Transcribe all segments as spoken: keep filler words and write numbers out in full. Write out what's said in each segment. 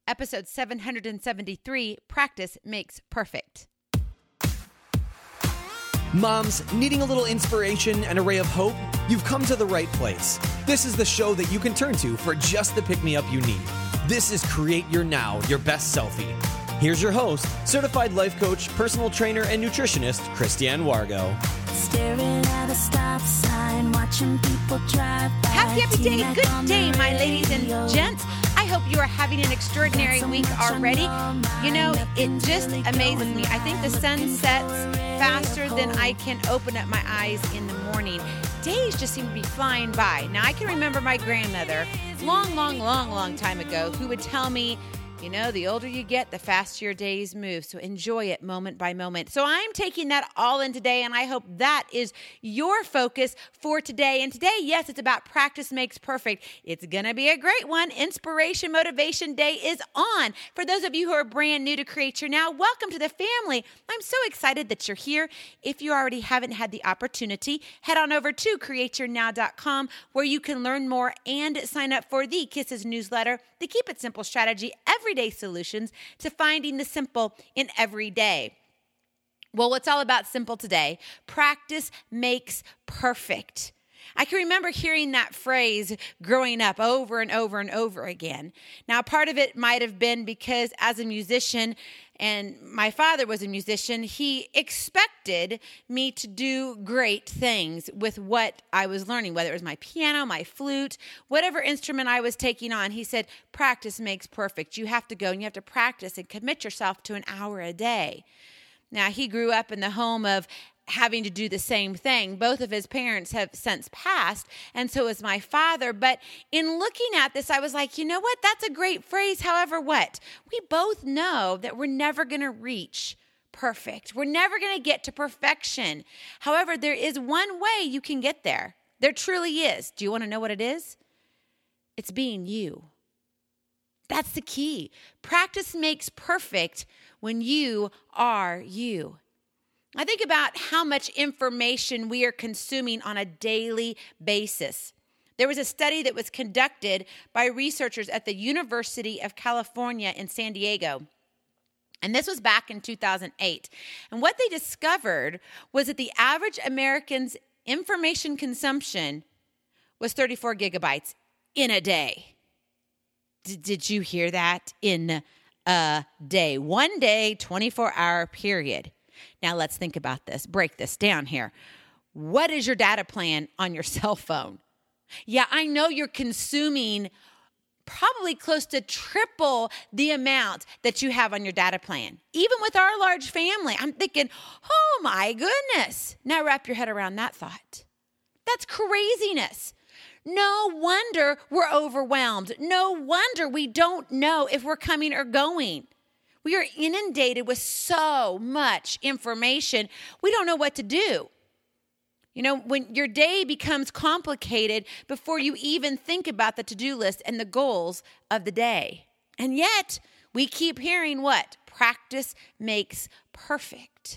Episode seven hundred seventy-three, Practice Makes Perfect. Moms, needing a little inspiration and a ray of hope? You've come to the right place. This is the show that you can turn to for just the pick-me-up you need. This is Create Your Now, Your Best Selfie. Here's your host, certified life coach, personal trainer, and nutritionist, Christiane Wargo. Staring at a stop sign, watching people drive by. Happy, happy day. Good day, my ladies and gents. I hope you are having an extraordinary week already. You know, it just amazes me. I think the sun sets faster than I can open up my eyes in the morning. Days just seem to be flying by. Now, I can remember my grandmother, long, long, long, long time ago, who would tell me, you know, the older you get, the faster your days move. So enjoy it moment by moment. So I'm taking that all in today, and I hope that is your focus for today. And today, yes, it's about practice makes perfect. It's going to be a great one. Inspiration Motivation Day is on. For those of you who are brand new to Create Your Now, welcome to the family. I'm so excited that you're here. If you already haven't had the opportunity, head on over to create your now dot com where you can learn more and sign up for the Kisses newsletter, the Keep It Simple strategy, everyday solutions to finding the simple in every day. Well, what's all about simple today? Practice makes perfect. I can remember hearing that phrase growing up over and over and over again. Now, part of it might have been because as a musician, and my father was a musician, he expected me to do great things with what I was learning, whether it was my piano, my flute, whatever instrument I was taking on. He said, practice makes perfect. You have to go and you have to practice and commit yourself to an hour a day. Now, he grew up in the home of having to do the same thing. Both of his parents have since passed, and so is my father. But in looking at this, I was like, you know what? That's a great phrase. However, what? We both know that we're never going to reach perfect. We're never going to get to perfection. However, there is one way you can get there. There truly is. Do you want to know what it is? It's being you. That's the key. Practice makes perfect when you are you. I think about how much information we are consuming on a daily basis. There was a study that was conducted by researchers at the University of California in San Diego. And this was back in two thousand eight. And what they discovered was that the average American's information consumption was thirty-four gigabytes in a day. D- did you hear that? In a day. One day, twenty-four hour period. Now let's think about this. Break this down here. What is your data plan on your cell phone? Yeah, I know you're consuming probably close to triple the amount that you have on your data plan. Even with our large family, I'm thinking, oh my goodness. Now wrap your head around that thought. That's craziness. No wonder we're overwhelmed. No wonder we don't know if we're coming or going. We are inundated with so much information, we don't know what to do. You know, when your day becomes complicated before you even think about the to-do list and the goals of the day. And yet, we keep hearing what? Practice makes perfect.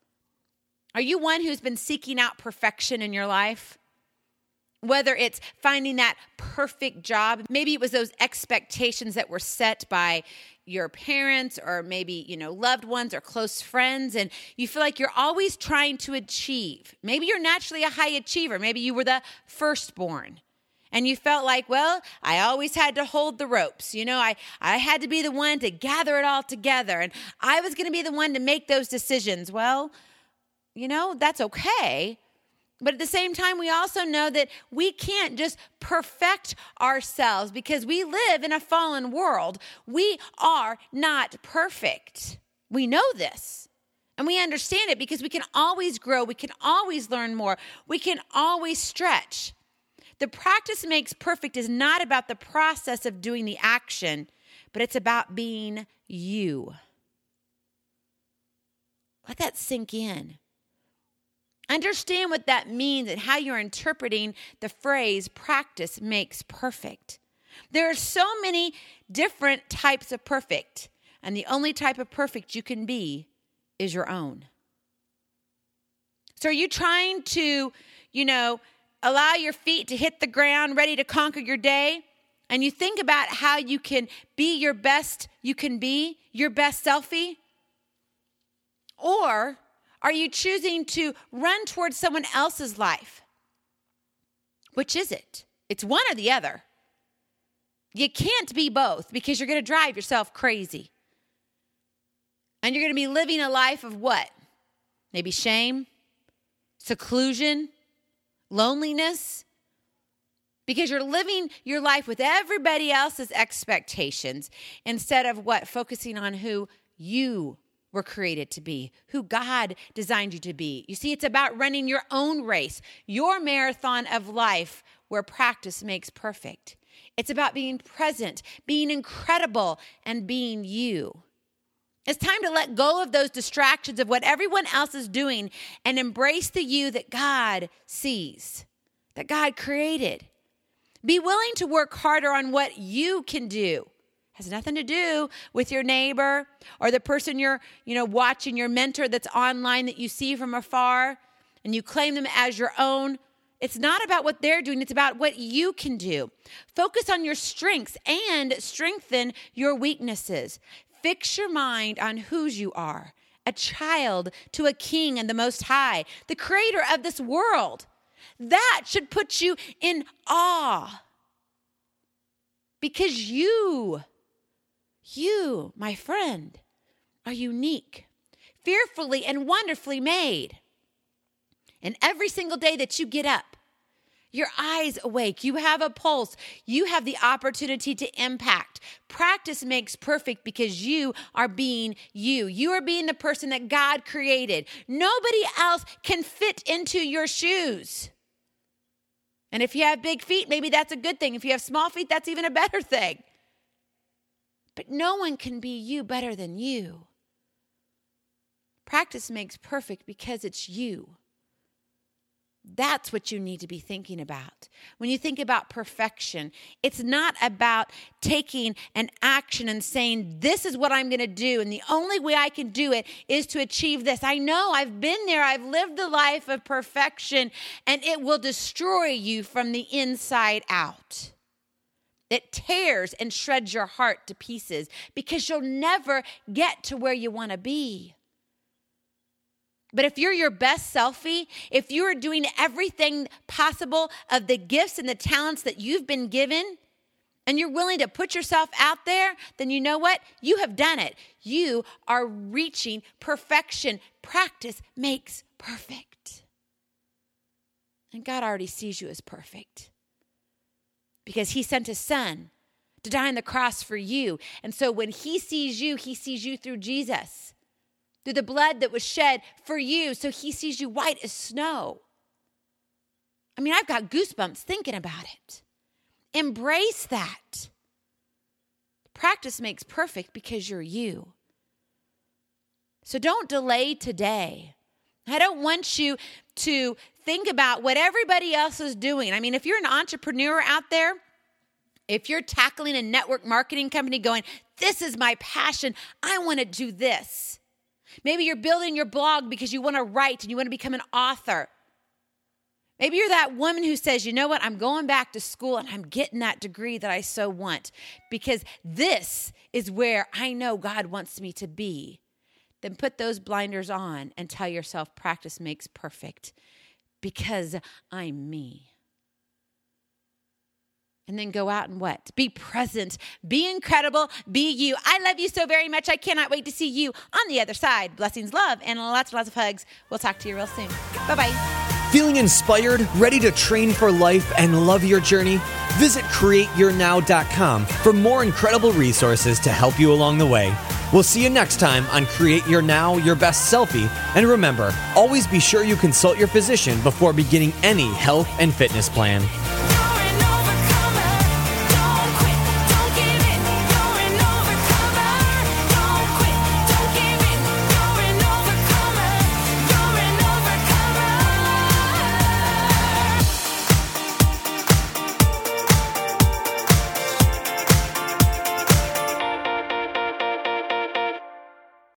Are you one who's been seeking out perfection in your life? Whether it's finding that perfect job, maybe it was those expectations that were set by your parents or maybe, you know, loved ones or close friends, and you feel like you're always trying to achieve. Maybe you're naturally a high achiever. Maybe you were the firstborn. And you felt like, well, I always had to hold the ropes. You know, I, I had to be the one to gather it all together, and I was going to be the one to make those decisions. Well, you know, that's okay. But at the same time, we also know that we can't just perfect ourselves because we live in a fallen world. We are not perfect. We know this. And we understand it because we can always grow. We can always learn more. We can always stretch. The practice makes perfect is not about the process of doing the action, but it's about being you. Let that sink in. Understand what that means and how you're interpreting the phrase practice makes perfect. There are so many different types of perfect, and the only type of perfect you can be is your own. So are you trying to, you know, allow your feet to hit the ground, ready to conquer your day? and you think about how you can be your best, you can be your best selfie? Or are you choosing to run towards someone else's life? Which is it? It's one or the other. You can't be both because you're going to drive yourself crazy. And you're going to be living a life of what? Maybe shame, seclusion, loneliness. Because you're living your life with everybody else's expectations instead of what? Focusing on who you were created to be, who God designed you to be. You see, it's about running your own race, your marathon of life where practice makes perfect. It's about being present, being incredible, and being you. It's time to let go of those distractions of what everyone else is doing and embrace the you that God sees, that God created. Be willing to work harder on what you can do. Has nothing to do with your neighbor or the person you're, you know, watching, your mentor that's online that you see from afar and you claim them as your own. It's not about what they're doing. It's about what you can do. Focus on your strengths and strengthen your weaknesses. Fix your mind on whose you are, a child to a king and the Most High, the creator of this world. That should put you in awe because you, you, my friend, are unique, fearfully and wonderfully made. And every single day that you get up, your eyes awake, you have a pulse, you have the opportunity to impact. Practice makes perfect because you are being you. You are being the person that God created. Nobody else can fit into your shoes. And if you have big feet, maybe that's a good thing. If you have small feet, that's even a better thing. But no one can be you better than you. Practice makes perfect because it's you. That's what you need to be thinking about. When you think about perfection, it's not about taking an action and saying, this is what I'm going to do, and the only way I can do it is to achieve this. I know I've been there. I've lived the life of perfection, and it will destroy you from the inside out. It tears and shreds your heart to pieces because you'll never get to where you want to be. But if you're your best selfie, if you are doing everything possible of the gifts and the talents that you've been given, and you're willing to put yourself out there, then you know what? You have done it. You are reaching perfection. Practice makes perfect. And God already sees you as perfect because he sent his son to die on the cross for you. And so when he sees you, he sees you through Jesus, through the blood that was shed for you. So he sees you white as snow. I mean, I've got goosebumps thinking about it. Embrace that. Practice makes perfect because you're you. So don't delay today. I don't want you to think about what everybody else is doing. I mean, if you're an entrepreneur out there, if you're tackling a network marketing company going, this is my passion, I want to do this. Maybe you're building your blog because you want to write and you want to become an author. Maybe you're that woman who says, you know what, I'm going back to school and I'm getting that degree that I so want because this is where I know God wants me to be. Then put those blinders on and tell yourself practice makes perfect because I'm me. And then go out and what? Be present, be incredible, be you. I love you so very much. I cannot wait to see you on the other side. Blessings, love, and lots and lots of hugs. We'll talk to you real soon. Bye-bye. Feeling inspired, ready to train for life and love your journey? Visit create your now dot com for more incredible resources to help you along the way. We'll see you next time on Create Your Now, Your Best Selfie. And remember, always be sure you consult your physician before beginning any health and fitness plan.